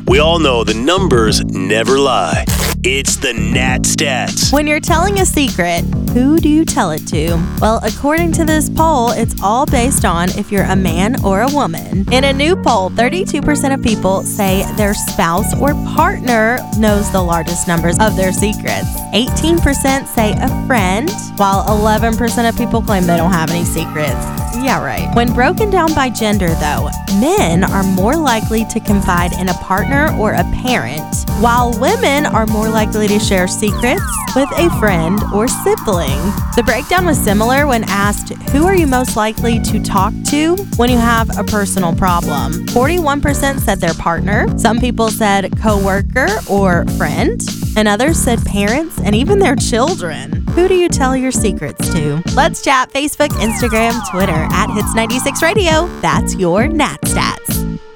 We all know the numbers never lie. It's the Nat Stats. When you're telling a secret, who do you tell it to? Well, according to this poll, it's all based on if you're a man or a woman. In a new poll, 32% of people say their spouse or partner knows the largest numbers of their secrets. 18% say a friend, while 11% of people claim they don't have any secrets. Yeah, right. When broken down by gender, though, men are more likely to confide in a partner or a parent, while women are more likely to share secrets with a friend or sibling. The breakdown was similar when asked, who are you most likely to talk to when you have a personal problem? 41% said their partner. Some people said coworker or friend, and others said parents and even their children. Who do you tell your secrets to? Let's chat Facebook, Instagram, Twitter @Hits96 Radio. That's your Nat Stats.